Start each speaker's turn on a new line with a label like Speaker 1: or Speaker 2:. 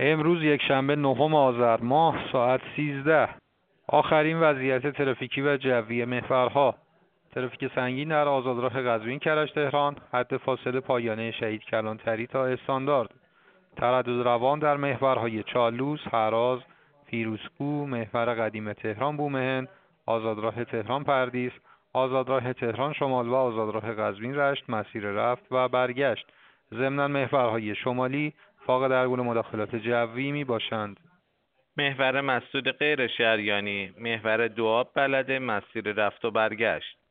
Speaker 1: امروز یکشنبه 9 آذر ماه ساعت 13. آخرین وضعیت ترافیکی و جوی محورها. ترافیک سنگین در آزادراه قزوین کرج تهران، حد فاصله پایانه شهید کلانتری تا استاندارد. تردد روان در محورهای چالوس، هراز، فیروزکوه، محور قدیم تهران بومهن، آزادراه تهران پردیس، آزادراه تهران شمال و آزادراه قزوین رشت مسیر رفت و برگشت. ضمناً محورهای شمالی فاقد هر گونه مداخلات جوی می باشند.
Speaker 2: محور مسدود غیر شریانی، محور دواب بلده مسیر رفت و برگشت.